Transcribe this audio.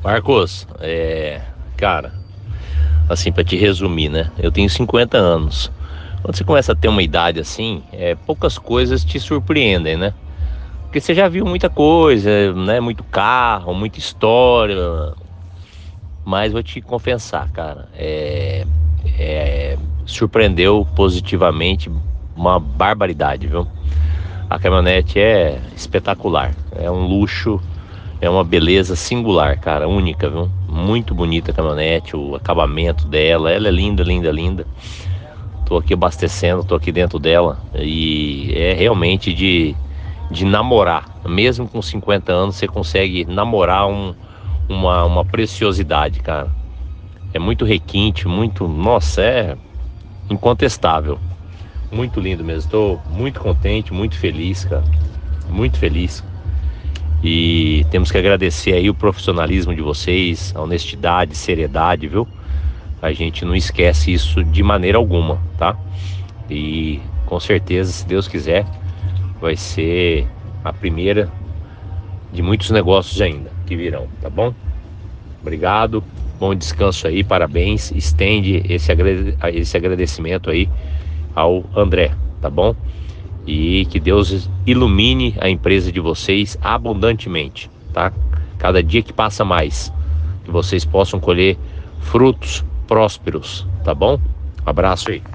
Marcos, cara, assim, pra te resumir, né? Eu tenho 50 anos. Quando você começa a ter uma idade assim, poucas coisas te surpreendem, né? Porque você já viu muita coisa, né? Muito carro, muita história. Mas vou te confessar, cara, surpreendeu positivamente uma barbaridade, viu? A caminhonete é espetacular, é um luxo, é uma beleza singular, cara, única, viu? Muito bonita a caminhonete, o acabamento dela, ela é linda, linda, linda. Tô aqui abastecendo, tô aqui dentro dela e é realmente de namorar. Mesmo com 50 anos, você consegue namorar uma preciosidade, cara. É muito requinte, muito, nossa, é incontestável. Muito lindo mesmo. Estou muito contente, muito feliz, cara. Muito feliz. E temos que agradecer aí o profissionalismo de vocês, a honestidade, seriedade, viu? A gente não esquece isso de maneira alguma, tá? E com certeza, se Deus quiser, vai ser a primeira de muitos negócios ainda que virão, tá bom? Obrigado, bom descanso aí, parabéns. Estende esse agradecimento aí ao André, tá bom? E que Deus ilumine a empresa de vocês abundantemente, tá? Cada dia que passa mais, que vocês possam colher frutos prósperos, tá bom? Abraço aí.